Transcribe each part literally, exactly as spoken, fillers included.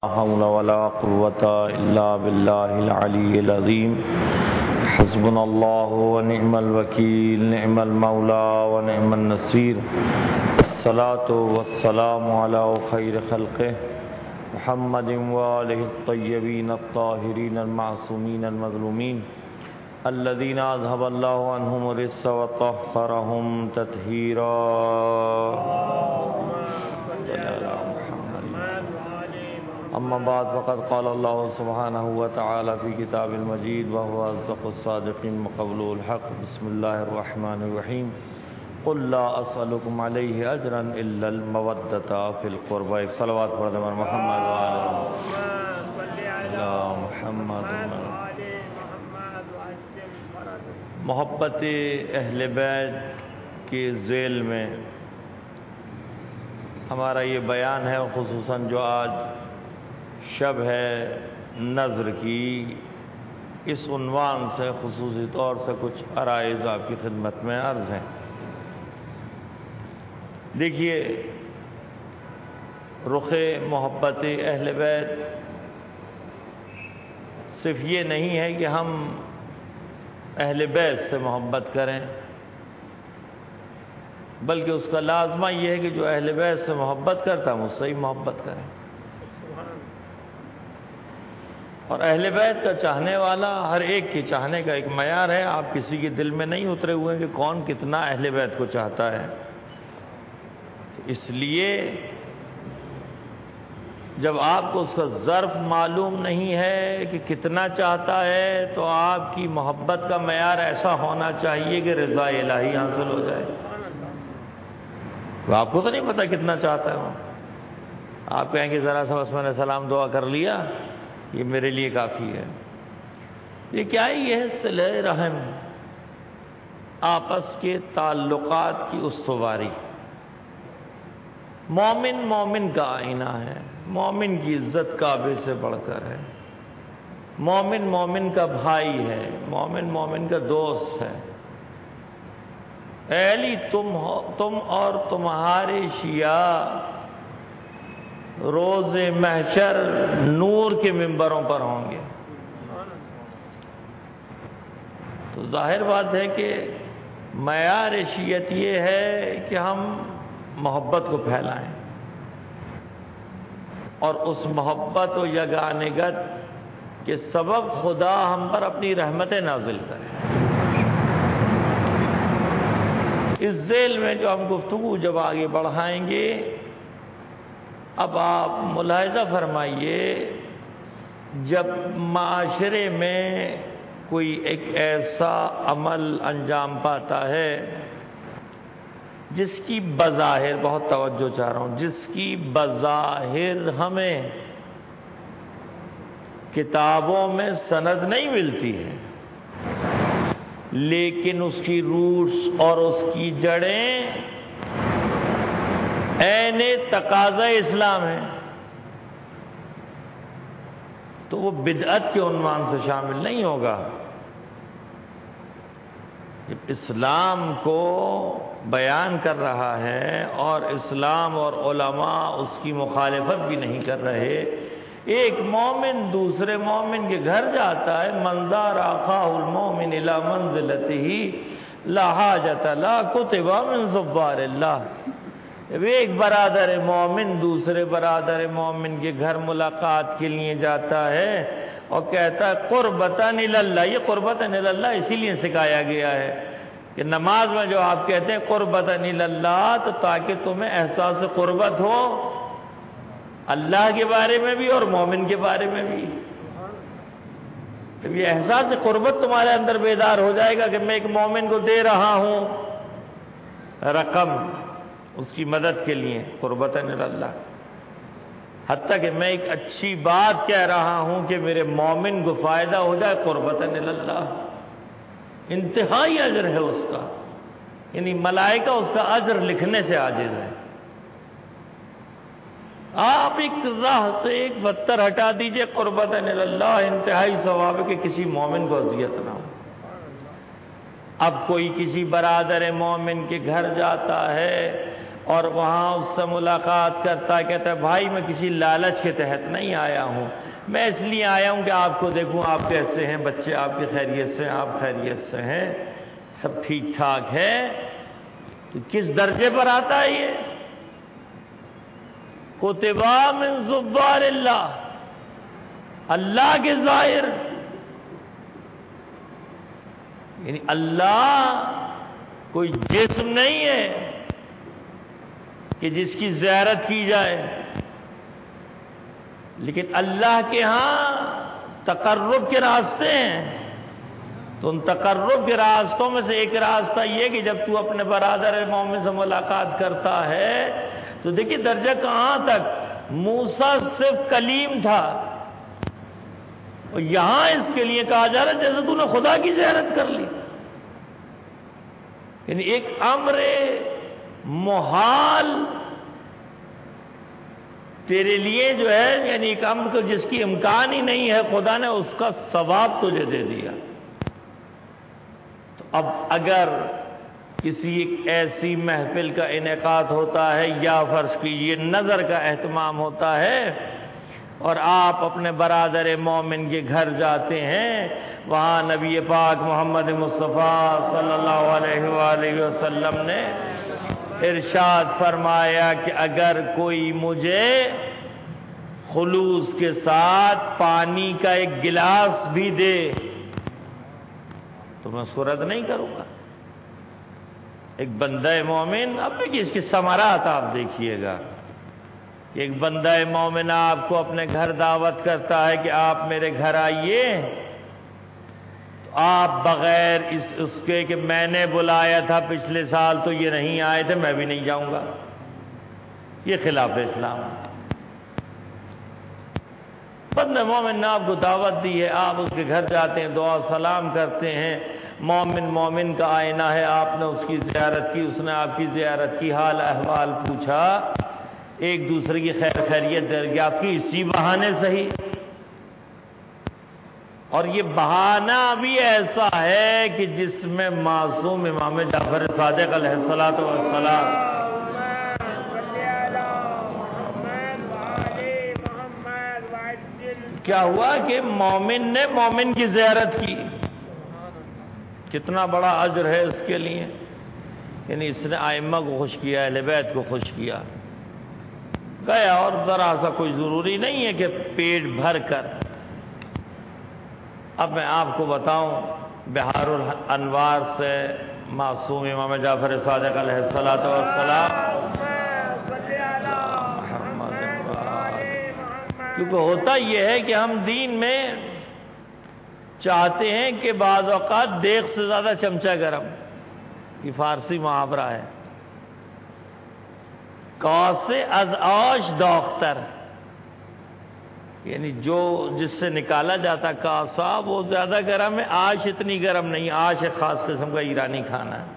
حول ولا قوة إلا بالله العلي العظيم حسبنا الله ونعم الوكيل نعم المولى ونعم النصير الصلاة والسلام على خير خلقه محمد وآله الطيبين الطاهرين المعصومين المظلومين الذين أذهب الله عنهم الرجس وطهرهم تطهيرا. اما بعد فقد قال الله سبحانه وتعالى في كتاب المجيد وهو أصدق الصادقين وقوله الحق. بسم الله الرحمن الرحيم. قل لا أسألكم عليه أجرا إلا المودة في القربى. ایک صلوات پڑھ دیں محمد وعلى محمد. محبت اہل بیت کے ذیل میں ہمارا یہ بیان ہے، خصوصاً جو آج شب ہے نذر کی، اس عنوان سے خصوصی طور سے کچھ عرائض آپ کی خدمت میں عرض ہیں. دیکھیے، رخ محبت اہل بیت صرف یہ نہیں ہے کہ ہم اہل بیت سے محبت کریں، بلکہ اس کا لازمہ یہ ہے کہ جو اہل بیت سے محبت کرتا ہے مجھ سے ہی محبت کریں. اور اہل بیت کا چاہنے والا ہر ایک کے چاہنے کا ایک معیار ہے. آپ کسی کے دل میں نہیں اترے ہوئے ہیں کہ کون کتنا اہل بیت کو چاہتا ہے. اس لیے جب آپ کو اس کا ظرف معلوم نہیں ہے کہ کتنا چاہتا ہے، تو آپ کی محبت کا معیار ایسا ہونا چاہیے کہ رضا الہی حاصل ہو جائے. تو آپ کو تو نہیں پتا کتنا چاہتا ہے وہ. آپ کہیں کہ ذرا سا بس میں نے سلام دعا کر لیا، یہ میرے لیے کافی ہے. یہ کیا ہے؟ یہ ہے صلہ رحم، آپس کے تعلقات کی استواری. مومن مومن کا آئینہ ہے. مومن کی عزت کعبے سے بڑھ کر ہے. مومن مومن کا بھائی ہے. مومن مومن کا دوست ہے. اے علی، تم ہو تم اور تمہارے شیعہ روز محشر نور کے ممبروں پر ہوں گے. تو ظاہر بات ہے کہ معیار شیعت یہ ہے کہ ہم محبت کو پھیلائیں اور اس محبت و یگانگت کے سبب خدا ہم پر اپنی رحمتیں نازل کرے. اس ذیل میں جو ہم گفتگو جب آگے بڑھائیں گے، اب آپ ملاحظہ فرمائیے، جب معاشرے میں کوئی ایک ایسا عمل انجام پاتا ہے جس کی بظاہر، بہت توجہ چاہ رہا ہوں، جس کی بظاہر ہمیں کتابوں میں سند نہیں ملتی ہے، لیکن اس کی روٹس اور اس کی جڑیں عین تقاضا اسلام ہے، تو وہ بدعت کے عنوان سے شامل نہیں ہوگا. جب اسلام کو بیان کر رہا ہے اور اسلام اور علماء اس کی مخالفت بھی نہیں کر رہے، ایک مومن دوسرے مومن کے گھر جاتا ہے، منظار اخاہ المومن الی منزلتہ لا حاجۃ لا کتب من زبار اللہ. جب ایک برادر مومن دوسرے برادر مومن کے گھر ملاقات کے لیے جاتا ہے اور کہتا ہے قربتاً الی اللہ، یہ قربتاً الی اللہ اسی لیے سکھایا گیا ہے کہ نماز میں جو آپ کہتے ہیں قربتاً الی اللہ، تو تاکہ تمہیں احساس قربت ہو اللہ کے بارے میں بھی اور مومن کے بارے میں بھی. جب یہ احساس قربت تمہارے اندر بیدار ہو جائے گا کہ میں ایک مومن کو دے رہا ہوں رقم اس کی مدد کے لیے قربتاً الی اللہ، حتیٰ کہ میں ایک اچھی بات کہہ رہا ہوں کہ میرے مومن کو فائدہ ہو جائے قربتاً الی اللہ، انتہائی اجر ہے اس کا. یعنی ملائکہ اس کا اجر لکھنے سے عاجز ہے. آپ ایک راہ سے ایک پتھر ہٹا دیجئے قربتاً الی اللہ، انتہائی ثواب ہے کہ کسی مومن کو اذیت نہ ہو. اب کوئی کسی برادر مومن کے گھر جاتا ہے اور وہاں اس سے ملاقات کرتا ہے، کہتا ہے بھائی میں کسی لالچ کے تحت نہیں آیا ہوں، میں اس لیے آیا ہوں کہ آپ کو دیکھوں آپ کیسے ہیں، بچے آپ کی خیریت سے ہیں، آپ خیریت سے ہیں، سب ٹھیک ٹھاک ہے۔ تو کس درجے پر آتا ہے یہ؟ کتبا من زبار اللہ، اللہ کے ظاہر، یعنی اللہ کوئی جسم نہیں ہے کہ جس کی زیارت کی جائے، لیکن اللہ کے ہاں تقرب کے راستے ہیں۔ تو ان تقرب کے راستوں میں سے ایک راستہ یہ کہ جب تو اپنے برادر مومن سے ملاقات کرتا ہے تو دیکھیے درجہ کہاں تک، موسیٰ صرف کلیم تھا، اور یہاں اس کے لیے کہا جا رہا ہے جیسے تو نے خدا کی زیارت کر لی، یعنی ایک امر محال تیرے لیے جو ہے، یعنی ایک امر جس کی امکان ہی نہیں ہے، خدا نے اس کا ثواب تجھے دے دیا۔ تو اب اگر کسی ایک ایسی محفل کا انعقاد ہوتا ہے یا فرض کیجیے نظر کا اہتمام ہوتا ہے اور آپ اپنے برادر مومن کے گھر جاتے ہیں، وہاں نبی پاک محمد مصطفیٰ صلی اللہ علیہ وآلہ وسلم نے ارشاد فرمایا کہ اگر کوئی مجھے خلوص کے ساتھ پانی کا ایک گلاس بھی دے تو میں اس کو رد نہیں کروں گا۔ ایک بندہ مومن، اب دیکھیے اس کے ثمرات آپ دیکھیے گا، ایک بندہ مومن آپ کو اپنے گھر دعوت کرتا ہے کہ آپ میرے گھر آئیے، تو آپ بغیر اس اس کے کہ میں نے بلایا تھا پچھلے سال تو یہ نہیں آئے تھے، میں بھی نہیں جاؤں گا، یہ خلاف اسلام ہے۔ بندہ مومن نے آپ کو دعوت دی ہے، آپ اس کے گھر جاتے ہیں، دعا سلام کرتے ہیں، مومن مومن کا آئینہ ہے، آپ نے اس کی زیارت کی، اس نے آپ کی زیارت کی، حال احوال پوچھا، ایک دوسرے کی خیر خیریت دریافت کی، اسی بہانے صحیح۔ اور یہ بہانہ بھی ایسا ہے کہ جس میں معصوم امام جعفر صادق علیہ الصلوۃ والسلام کیا ہوا کہ مومن نے مومن کی زیارت کی، کتنا بڑا اجر ہے اس کے لیے، یعنی اس نے ائمہ کو خوش کیا، اہل بیت کو خوش کیا، گیا، اور ذرا سا کوئی ضروری نہیں ہے کہ پیٹ بھر کر۔ اب میں آپ کو بتاؤں بہار الانوار سے معصوم امام جعفر صادق علیہ الصلوۃ والسلام، کیونکہ ہوتا یہ ہے کہ ہم دین میں چاہتے ہیں کہ بعض اوقات دیگ سے زیادہ چمچہ گرم، یہ فارسی محاورہ ہے، کاسے از آش داختر، یعنی جو جس سے نکالا جاتا کاسا وہ زیادہ گرم ہے، آش اتنی گرم نہیں، آش ایک خاص قسم کا ایرانی کھانا ہے۔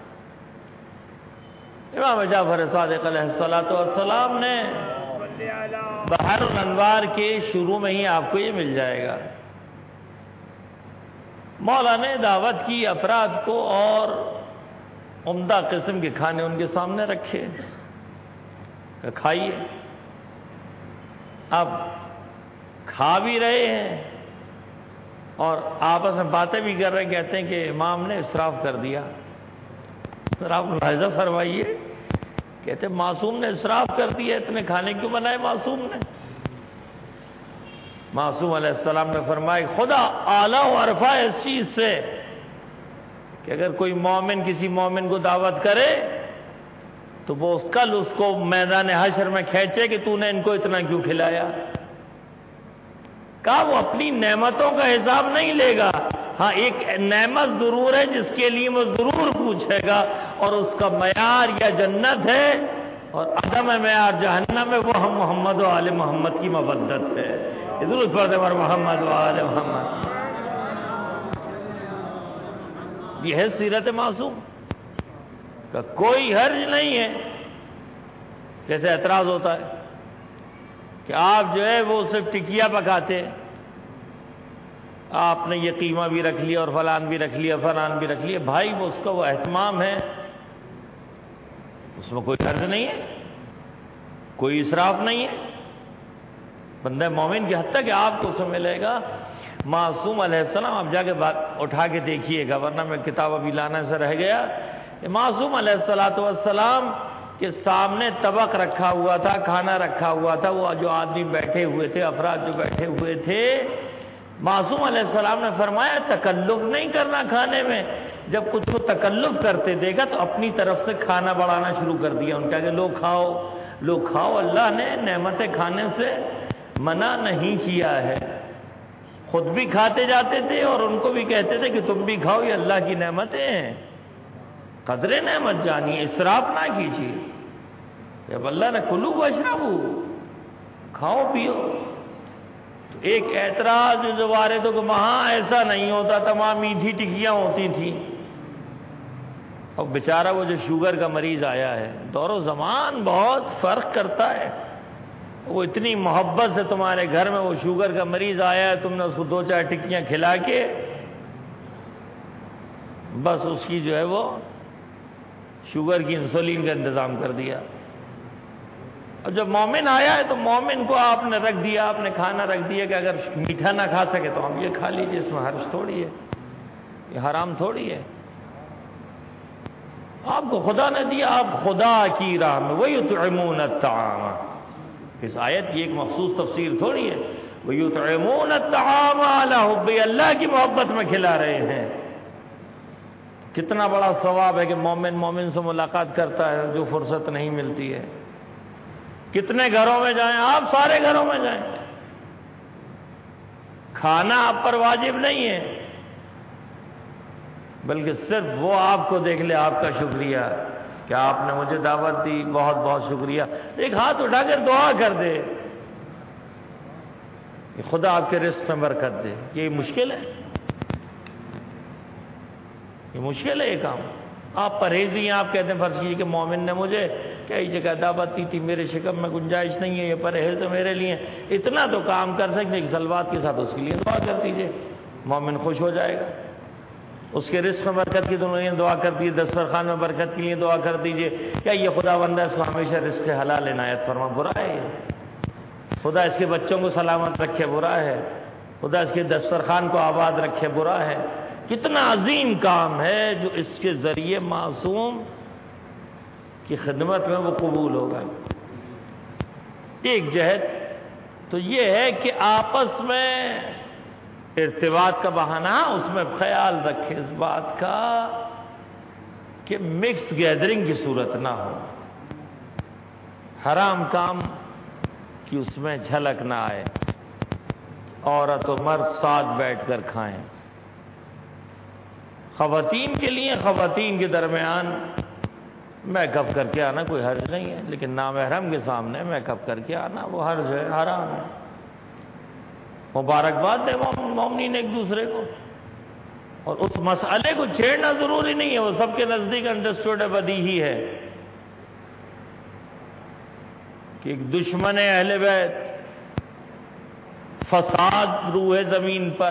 امام جعفر صادق علیہ الصلوۃ والسلام نے بہار الانوار کے شروع میں ہی آپ کو یہ مل جائے گا، مولا نے دعوت کی افراد کو اور عمدہ قسم کے کھانے ان کے سامنے رکھے، کہ کھائیے۔ اب کھا بھی رہے ہیں اور آپس میں باتیں بھی کر رہے ہیں، کہتے ہیں کہ امام نے اسراف کر دیا۔ سر آپ ملاحظہ فرمائیے، کہتے ہیں معصوم نے اسراف کر دیا، اتنے کھانے کیوں بنائے معصوم نے؟ معصوم علیہ السلام نے فرمایا خدا اعلیٰ و عرفہ اس چیز سے کہ اگر کوئی مومن کسی مومن کو دعوت کرے تو وہ اس کل اس کو میدان حشر میں کھینچے کہ تو نے ان کو اتنا کیوں کھلایا۔ کہا وہ اپنی نعمتوں کا حساب نہیں لے گا، ہاں ایک نعمت ضرور ہے جس کے لیے وہ ضرور پوچھے گا، اور اس کا معیار یا جنت ہے اور عدم معیار جہنم ہے، وہ ہم محمد و آل محمد کی مودت ہے۔ ضرور پڑھتے پر محمد و آل محمد، یہ ہے سیرت معصوم کا کوئی حرج نہیں ہے۔ جیسے اعتراض ہوتا ہے کہ آپ جو ہے وہ صرف ٹکیا پکاتے، آپ نے یہ قیمہ بھی رکھ لیا اور فلان بھی رکھ لیا، فلان بھی رکھ لیا، بھائی وہ اس کا وہ اہتمام ہے، اس میں کوئی حرج نہیں ہے۔ کوئی اسراف نہیں ہے بندہ مومن کی حد تک آپ کو اسے ملے گا۔ معصوم علیہ السلام آپ جا کے بات اٹھا کے دیکھیے گا، ورنہ میں کتاب ابھی لانا سے رہ گیا۔ معصوم علیہ الصلوۃ والسلام کے سامنے طبق رکھا ہوا تھا، کھانا رکھا ہوا تھا، وہ جو آدمی بیٹھے ہوئے تھے، افراد جو بیٹھے ہوئے تھے، معصوم علیہ السلام نے فرمایا تکلف نہیں کرنا کھانے میں۔ جب کچھ کو تکلف کرتے دیکھا تو اپنی طرف سے کھانا بڑھانا شروع کر دیا، ان کا کہ لوگ کھاؤ لوگ کھاؤ۔ اللہ نے نعمتیں کھانے سے منع نہیں کیا ہے، خود بھی کھاتے جاتے تھے اور ان کو بھی کہتے تھے کہ تم بھی کھاؤ، یہ اللہ کی نعمتیں ہیں، قدر نعمت جانیے، اسراف نہ کیجیے۔ جب اللہ نے کلو واشربو، کھاؤ پیو۔ تو ایک اعتراض جو وارد ہو کہ وہاں ایسا نہیں ہوتا تھا، وہاں میٹھی ٹکیاں ہوتی تھیں۔ اور بیچارہ وہ جو شوگر کا مریض آیا ہے، دور و زمان بہت فرق کرتا ہے۔ وہ اتنی محبت سے تمہارے گھر میں وہ شوگر کا مریض آیا ہے، تم نے اس کو دو چار ٹکیاں کھلا کے بس اس کی جو ہے وہ شوگر کی انسولین کا انتظام کر دیا۔ اور جب مومن آیا ہے تو مومن کو آپ نے رکھ دیا، آپ نے کھانا رکھ دیا کہ اگر میٹھا نہ کھا سکے تو ہم یہ کھا لیجیے، اس میں حرج تھوڑی ہے، یہ حرام تھوڑی ہے۔ آپ کو خدا نے دیا، آپ خدا کی راہ میں وَيُطْعِمُونَ الطَّعَامَ، اس آیت کی ایک مخصوص تفسیر تھوڑی ہے، وَيُطْعِمُونَ الطَّعَامَ عَلَىٰ حُبِّهِ، اللہ کی محبت میں کھلا رہے ہیں۔ کتنا بڑا ثواب ہے کہ مومن مومن سے ملاقات کرتا ہے جو فرصت نہیں ملتی ہے۔ کتنے گھروں میں جائیں، آپ سارے گھروں میں جائیں، کھانا آپ پر واجب نہیں ہے، بلکہ صرف وہ آپ کو دیکھ لے آپ کا شکریہ کہ آپ نے مجھے دعوت دی، بہت بہت شکریہ، ایک ہاتھ اٹھا کر دعا کر دے کہ خدا آپ کے رزق میں برکت دے۔ یہ مشکل ہے، یہ مشکل ہے یہ کام۔ آپ پرہیزی ہیں، آپ کہتے ہیں فرض کیجیے کہ مومن نے مجھے کئی جگہ دعوت دی تھی، میرے شکم میں گنجائش نہیں ہے، یہ پرہیز ہے میرے لیے، اتنا تو کام کر سکتے کہ سلوات کے ساتھ اس کے لیے دعا کر دیجئے، مومن خوش ہو جائے گا۔ اس کے رزق میں برکت کی دنیا دعا کر دیجیے، دسترخوان میں برکت کے لیے دعا کر دیجئے۔ کیا یہ خدا بندہ اس کو ہمیشہ رزق حلال عنایت فرما؟ برا ہے یہ۔ خدا اس کے بچوں کو سلامت رکھے، برا ہے۔ خدا اس کے دسترخوان کو آباد رکھے، برا ہے۔ کتنا عظیم کام ہے جو اس کے ذریعے معصوم کی خدمت میں وہ قبول ہوگا۔ ایک جہت تو یہ ہے کہ آپس میں ارتباط کا بہانہ، اس میں خیال رکھے اس بات کا کہ مکس گیدرنگ کی صورت نہ ہو، حرام کام کی اس میں جھلک نہ آئے، عورت و مرد ساتھ بیٹھ کر کھائیں۔ خواتین کے لیے خواتین کے درمیان میک اپ کر کے آنا کوئی حرج نہیں ہے، لیکن نامحرم کے سامنے میک اپ کر کے آنا وہ حرج ہے، حرام ہے۔ مبارکباد دے مومنین ایک دوسرے کو، اور اس مسئلے کو چھیڑنا ضروری نہیں ہے، وہ سب کے نزدیک انڈرسٹوڈ ہے، بدیہی ہے کہ ایک دشمن اہل بیت، فساد روئے زمین پر،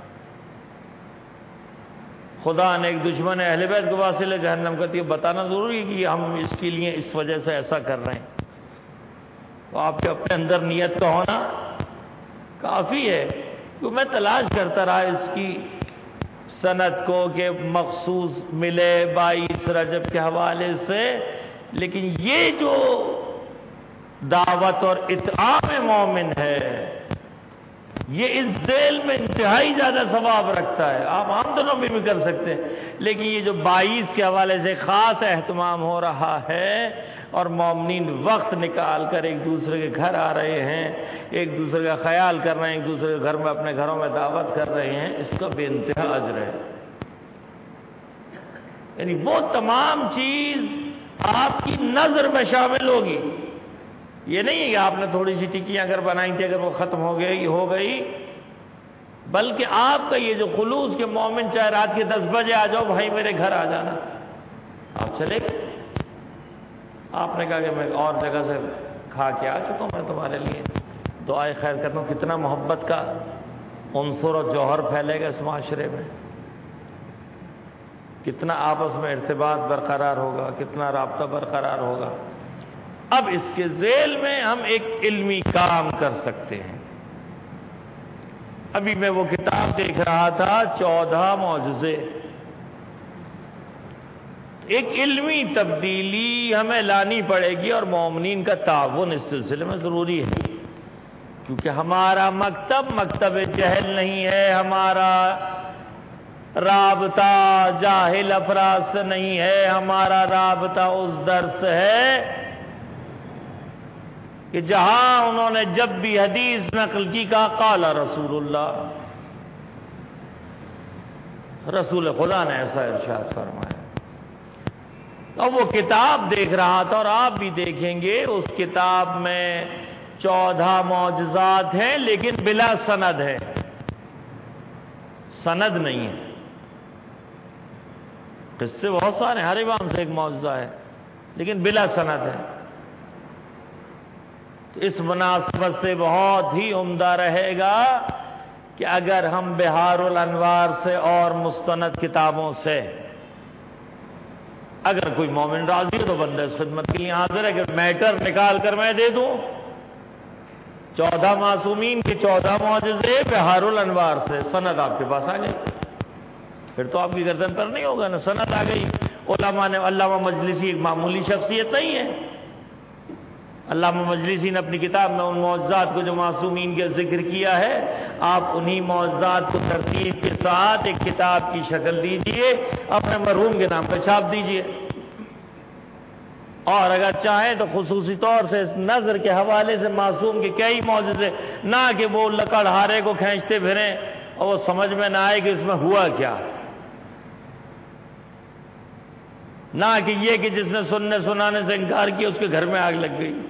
خدا نے ایک دشمن اہل بیت کو واصل جہنم کرتی ہے، بتانا ضروری ہے کہ ہم اس کے لیے اس وجہ سے ایسا کر رہے ہیں۔ تو آپ کے اپنے اندر نیت کا ہونا کافی ہے۔ کہ میں تلاش کرتا رہا اس کی سند کو کہ مخصوص ملے بائیس رجب کے حوالے سے، لیکن یہ جو دعوت اور اطعام مومن ہے یہ اس ذیل میں انتہائی زیادہ ثواب رکھتا ہے۔ آپ عام دنوں میں بھی کر سکتے ہیں، لیکن یہ جو بائیس کے حوالے سے خاص اہتمام ہو رہا ہے اور مومنین وقت نکال کر ایک دوسرے کے گھر آ رہے ہیں، ایک دوسرے کا خیال کر رہے ہیں، ایک دوسرے کے گھر میں اپنے گھروں میں دعوت کر رہے ہیں، اس کا بے انتہا اجر ہے۔ یعنی وہ تمام چیز آپ کی نظر میں شامل ہوگی۔ یہ نہیں ہے کہ آپ نے تھوڑی سی ٹکیاں اگر بنائی تھی، اگر وہ ختم ہو گئی ہو گئی، بلکہ آپ کا یہ جو خلوص کے مومن چاہے رات کے دس بجے آ جاؤ بھائی میرے گھر آ جانا، آپ چلے گئے۔ آپ نے کہا کہ میں اور جگہ سے کھا کے آ چکا ہوں، میں تمہارے لیے دعائے خیر کرتا ہوں۔ کتنا محبت کا عنصر اور جوہر پھیلے گا اس معاشرے میں، کتنا آپس میں ارتباط برقرار ہوگا، کتنا رابطہ برقرار ہوگا۔ اب اس کے ذیل میں ہم ایک علمی کام کر سکتے ہیں۔ ابھی میں وہ کتاب دیکھ رہا تھا، چودہ معجزے۔ ایک علمی تبدیلی ہمیں لانی پڑے گی اور مومنین کا تعاون اس سلسلے میں ضروری ہے، کیونکہ ہمارا مکتب مکتب جہل نہیں ہے، ہمارا رابطہ جاہل افراد سے نہیں ہے، ہمارا رابطہ اس در سے ہے کہ جہاں انہوں نے جب بھی حدیث نقل کی کہا قال رسول اللہ، رسول خدا نے ایسا ارشاد فرمایا۔ اور وہ کتاب دیکھ رہا تھا، اور آپ بھی دیکھیں گے اس کتاب میں چودہ معجزات ہیں لیکن بلا سند ہے، سند نہیں ہے۔ قصے بہت سارے، ہر امام سے ایک معجزہ ہے لیکن بلا سند ہے۔ تو اس مناسبت سے بہت ہی عمدہ رہے گا کہ اگر ہم بحار الانوار سے اور مستند کتابوں سے اگر کوئی مومن راضی ہو تو بندہ اس خدمت کے لیے حاضر ہے کہ میٹر نکال کر میں دے دوں، چودہ معصومین کے چودہ معجزے بحار الانوار سے، سند آپ کے پاس آ گئی، پھر تو آپ کی گردن پر نہیں ہوگا نا، سند آ گئی۔ علماء نے، علامہ مجلسی ایک معمولی شخصیت نہیں ہے، علامہ مجلسی نے اپنی کتاب میں ان معجزات کو جو معصومین کے ذکر کیا ہے، آپ انہی معجزات کو ترتیب کے ساتھ ایک کتاب کی شکل دیجئے، اپنے مرحوم کے نام پہ چھاپ دیجئے، اور اگر چاہیں تو خصوصی طور سے اس نظر کے حوالے سے معصوم کے کئی معجزے، نہ کہ وہ لکڑہارے کو کھینچتے پھریں اور وہ سمجھ میں نہ آئے کہ اس میں ہوا کیا، نہ کہ یہ کہ جس نے سننے سنانے سے انکار کیا اس کے گھر میں آگ لگ گئی۔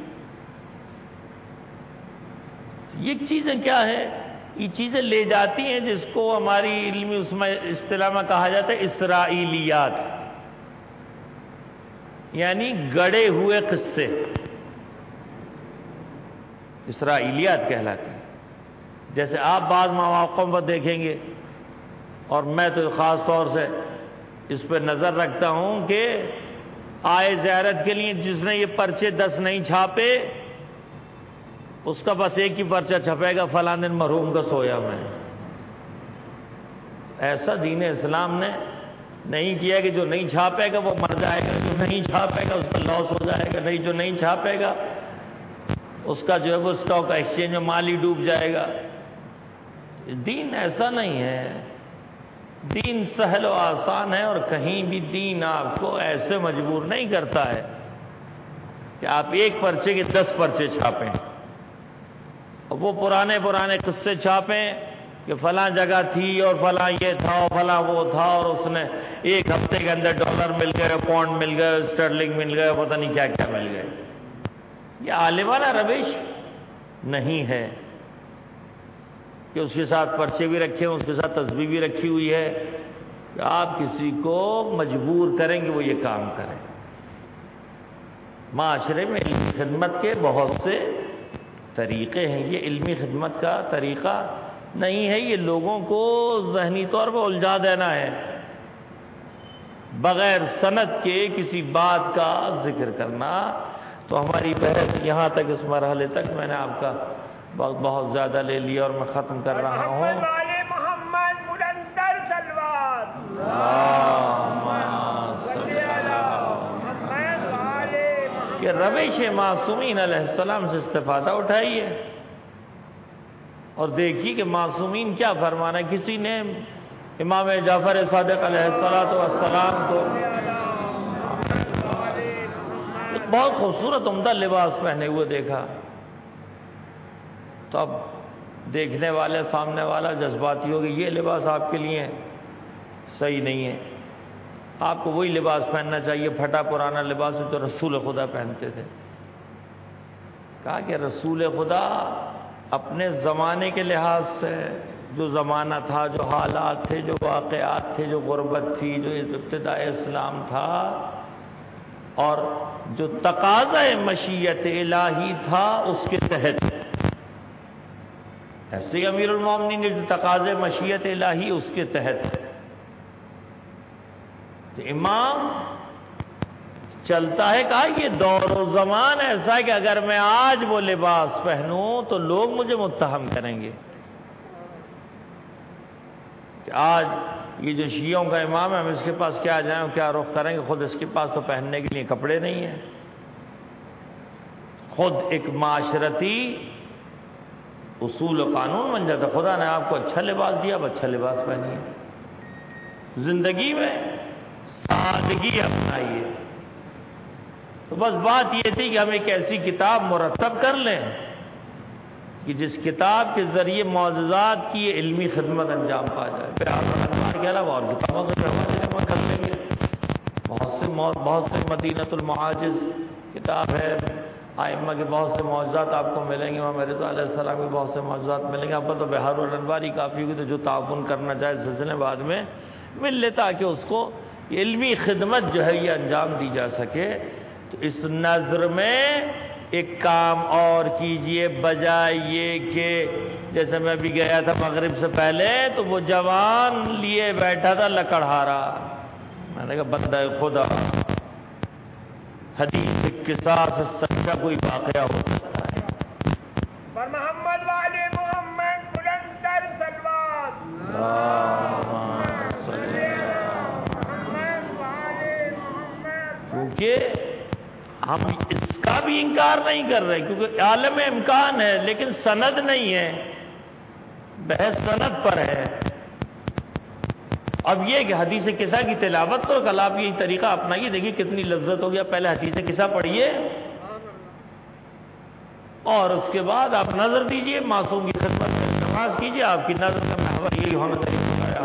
یہ چیزیں کیا ہیں؟ یہ چیزیں لے جاتی ہیں جس کو ہماری علمی اس میں اصطلاح میں کہا جاتا ہے اسرائیلیات، یعنی گڑے ہوئے قصے، اسرائیلیات کہلاتے ہیں۔ جیسے آپ بعض مواقع پر دیکھیں گے، اور میں تو خاص طور سے اس پہ نظر رکھتا ہوں کہ آئے زیارت کے لیے جس نے یہ پرچے دس نہیں چھاپے، اس کا بس ایک ہی پرچہ چھپے گا، فلاں دن مرحوم کا سویا میں۔ ایسا دین اسلام نے نہیں کیا کہ جو نہیں چھاپے گا وہ مر جائے گا، جو نہیں چھاپے گا اس کا لاس ہو جائے گا، نہیں جو نہیں چھاپے گا اس کا جو ہے وہ اسٹاک ایکسچینج میں مال ہی ڈوب جائے گا۔ دین ایسا نہیں ہے، دین سہل و آسان ہے، اور کہیں بھی دین آپ کو ایسے مجبور نہیں کرتا ہے کہ آپ ایک پرچے کے دس پرچے چھاپیں، اور وہ پرانے پرانے قصے چھاپیں کہ فلاں جگہ تھی اور فلاں یہ تھا اور فلاں وہ تھا، اور اس نے ایک ہفتے کے اندر ڈالر مل گئے، پاؤنڈ مل گئے، اسٹرلنگ مل گئے، پتہ نہیں کیا کیا مل گئے۔ یہ عالمانہ روش نہیں ہے کہ اس کے ساتھ پرچے بھی رکھے ہیں، اس کے ساتھ تسبیح بھی رکھی ہوئی ہے کہ آپ کسی کو مجبور کریں کہ وہ یہ کام کریں۔ معاشرے میں علمی خدمت کے بہت سے طریقے ہیں، یہ علمی خدمت کا طریقہ نہیں ہے، یہ لوگوں کو ذہنی طور پر الجھا دینا ہے، بغیر سند کے کسی بات کا ذکر کرنا۔ تو ہماری بحث یہاں تک، اس مرحلے تک میں نے آپ کا بہت بہت زیادہ لے لیا اور میں ختم کر رہا ہوں۔ محمد ملندر سلوات کہ روش معصومین علیہ السلام سے استفادہ اٹھائیے اور دیکھیے کہ معصومین کیا فرمانا ہے۔ کسی نے امام جعفر صادق علیہ السلام کو ایک بہت خوبصورت عمدہ لباس پہنے ہوئے دیکھا، تو اب دیکھنے والے سامنے والا جذباتی ہو کہ یہ لباس آپ کے لیے صحیح نہیں ہے، آپ کو وہی لباس پہننا چاہیے، پھٹا پرانا لباس جو رسول خدا پہنتے تھے۔ کہا کہ رسول خدا اپنے زمانے کے لحاظ سے، جو زمانہ تھا، جو حالات تھے، جو واقعات تھے، جو غربت تھی، جو ابتداء اسلام تھا، اور جو تقاضا مشیت الہی تھا اس کے تحت، ایسے ہی امیر المومنین جو تقاضا مشیت الہی اس کے تحت، تو امام چلتا ہے. کہا یہ دور و زمان ایسا ہے کہ اگر میں آج وہ لباس پہنوں تو لوگ مجھے متہم کریں گے کہ آج یہ جو شیعوں کا امام ہے ہم اس کے پاس کیا جائیں کیا رخ کریں گے, خود اس کے پاس تو پہننے کے لیے کپڑے نہیں ہیں. خود ایک معاشرتی اصول و قانون بن جاتا. خدا نے آپ کو اچھا لباس دیا, اب اچھا لباس پہنیے. زندگی میں سادگی اپنائیے. تو بس بات یہ تھی کہ ہم ایک ایسی کتاب مرتب کر لیں کہ جس کتاب کے ذریعے معجزات کی علمی خدمت انجام پا جائے. پھر آپ کے علاوہ اور کتابوں سے جمع کر لیں گے. بہت سے بہت سے مدینۃ المعاجز کتاب ہے, ائمہ کے بہت سے معجزات آپ کو ملیں گے. امام رضا علیہ السلام کے بہت سے معجزات ملیں گے. آپ کو تو بہار الانوار ہی کافی ہوگی, تو جو تعاون کرنا چاہے سلسلے بعد میں مل لے تاکہ اس کو علمی خدمت جو ہے یہ انجام دی جا سکے. تو اس نظر میں ایک کام اور کیجئے بجائے یہ کہ جیسے میں بھی گیا تھا مغرب سے پہلے تو وہ جوان لیے بیٹھا تھا لکڑہارا. میں نے کہا بندہ خدا, حدیث قصاص سے سچا کوئی واقعہ ہو سکتا ہے. پر محمد والے محمد بلندر سلوات کیونکہ ہم اس کا بھی انکار نہیں کر رہے کیونکہ عالم امکان ہے لیکن سند نہیں ہے. بحث سند پر ہے. اب یہ کہ حدیث قصہ کی تلاوت کرو, کل آپ یہی طریقہ اپنائیے, دیکھیے کتنی لذت ہو گیا. پہلے حدیث قصہ پڑھیے اور اس کے بعد آپ نظر دیجئے, معصوم کی خدمت میں نماز کیجئے. آپ کی نظر کا محور یہی ہونا چاہیے.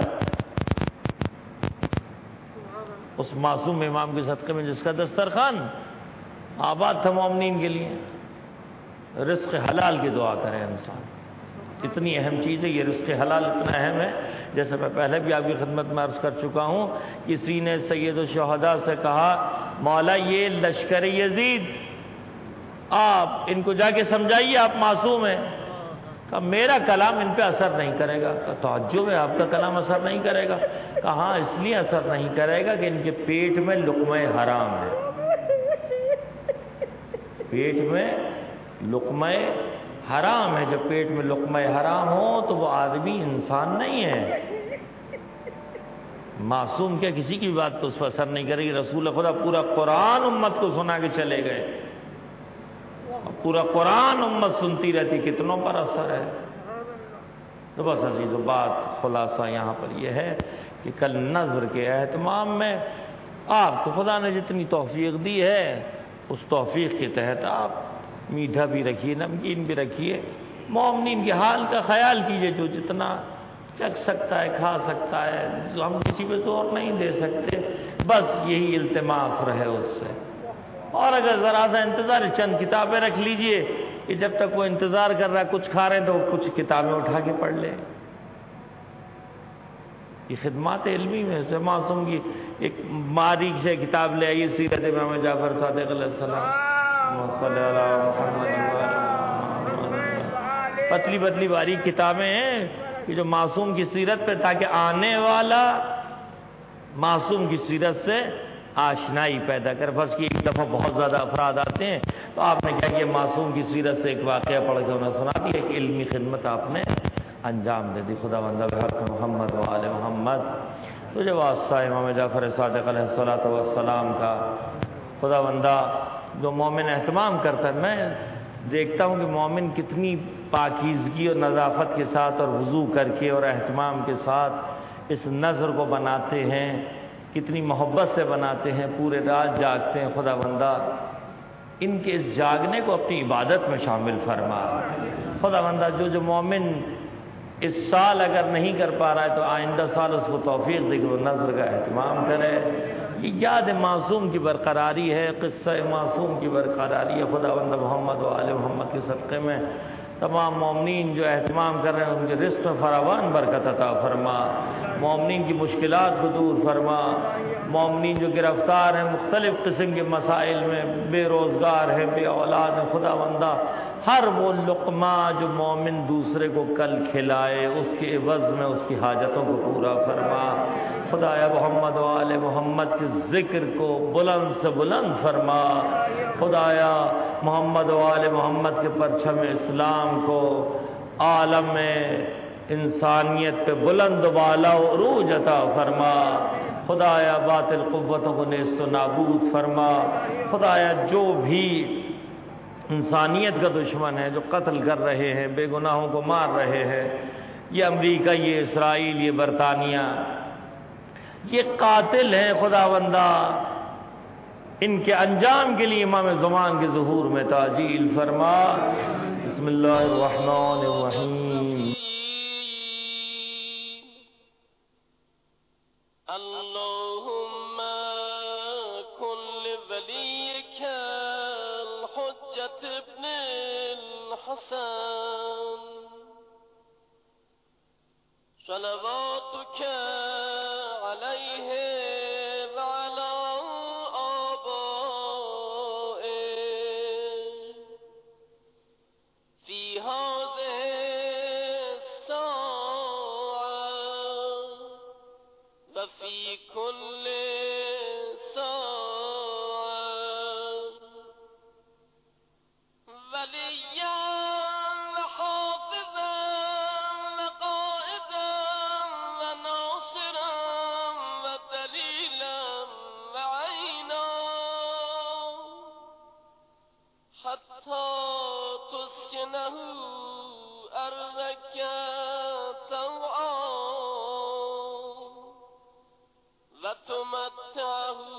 اس معصوم امام کے صدقے میں جس کا دسترخوان آباد تھا مومنین کے لیے. رزق حلال کی دعا کرے انسان, اتنی اہم چیز ہے یہ. رزق حلال اتنا اہم ہے, جیسے میں پہلے بھی آپ کی خدمت میں عرض کر چکا ہوں. کسی نے سید الشہداء سے کہا مولا یہ لشکر یزید آپ ان کو جا کے سمجھائیے, آپ معصوم ہیں. کہا میرا کلام ان پہ اثر نہیں کرے گا. کہا تعجب ہے, آپ کا کلام اثر نہیں کرے گا. کہا اس لیے اثر نہیں کرے گا کہ ان کے پیٹ میں لقمہ حرام ہے. پیٹ میں لقمہ حرام ہے. جب پیٹ میں لقمہ حرام ہو تو وہ آدمی انسان نہیں ہے. معصوم کیا کسی کی بات تو اس پر اثر نہیں کرے گی. رسول خدا پورا قرآن امت کو سنا کے چلے گئے, پورا قرآن امت سنتی رہتی, کتنوں پر اثر ہے. تو بس عزیز و بات خلاصہ یہاں پر یہ ہے کہ کل نظر کے اہتمام میں آپ کو خدا نے جتنی توفیق دی ہے اس توفیق کے تحت آپ میٹھا بھی رکھیے, نمکین بھی رکھیے. مومنین کے حال کا خیال کیجئے, جو جتنا چکھ سکتا ہے کھا سکتا ہے. ہم کسی پہ زور نہیں دے سکتے, بس یہی التماس رہے اس سے. اور اگر ذرا سا انتظار, چند کتابیں رکھ لیجئے کہ جب تک وہ انتظار کر رہا ہے کچھ کھا رہے ہیں تو کچھ کتابیں اٹھا کے پڑھ لے. یہ خدمات علمی میں سے معصوم کی ایک باریک سے کتاب لے آئیے, سیرت امام جعفر صادق علیہ السلام, پتلی پتلی باریک کتابیں ہیں کہ جو معصوم کی سیرت پہ, تاکہ آنے والا معصوم کی سیرت سے آشنائی پیدا کر. بس کہ ایک دفعہ بہت زیادہ افراد آتے ہیں تو آپ نے کیا کہ معصوم کی سیرت سے ایک واقعہ پڑھ کے انہیں سنا دیا, ایک علمی خدمت آپ نے انجام دے دی. خدا بندہ بحق محمد و آل محمد. تو جو واسطہ امام جعفر صادق علیہ الصلوۃ والسلام کا خدا بندہ جو مومن اہتمام کرتا ہے, میں دیکھتا ہوں کہ مومن کتنی پاکیزگی اور نظافت کے ساتھ اور وضو کر کے اور اہتمام کے ساتھ اس نظر کو بناتے ہیں, کتنی محبت سے بناتے ہیں, پورے رات جاگتے ہیں. خدا بندہ ان کے اس جاگنے کو اپنی عبادت میں شامل فرما. خدا بندہ جو جو مومن اس سال اگر نہیں کر پا رہا ہے تو آئندہ سال اس کو توفیق دے کہ وہ نظر کا اہتمام کرے. یہ یاد معصوم کی برقراری ہے, قصہ معصوم کی برقراری ہے. خدا بندہ محمد و آل محمد کے صدقے میں تمام مومنین جو اہتمام کر رہے ہیں ان کے رزق میں فراوان برکت عطا فرما, مومنین کی مشکلات کو دور فرما. مومنین جو گرفتار ہیں مختلف قسم کے مسائل میں، بے روزگار ہیں، بے اولاد ہیں، خدا بندہ ہر وہ لقمہ جو مومن دوسرے کو کل کھلائے اس کے عوض میں اس کی حاجتوں کو پورا فرما۔ خدایا محمد و آل محمد کے ذکر کو بلند سے بلند فرما۔ خدایا محمد و آل محمد کے پرچم اسلام کو عالم میں انسانیت پہ بلند و بالا و عروج عطا فرما۔ خدایا باطل قوتوں کو نیست و نابود فرما۔ خدایا جو بھی انسانیت کا دشمن ہے، جو قتل کر رہے ہیں، بے گناہوں کو مار رہے ہیں، یہ امریکہ، یہ اسرائیل، یہ برطانیہ، یہ قاتل ہیں خدا بندہ، ان کے انجام کے لیے امام زمان کے ظہور میں تعجیل فرما۔ بسم اللہ الرحمن الرحیم۔ اللهم كن لوليك الحجة ابن الحسن صلواتك عليه وعلى آبائه في هذه الساعة وفي كل ساعة وليا وحافظا وقائدا وناصرا ودليلا وعينا حتى تسكنه أرضك طوعا وتمتعه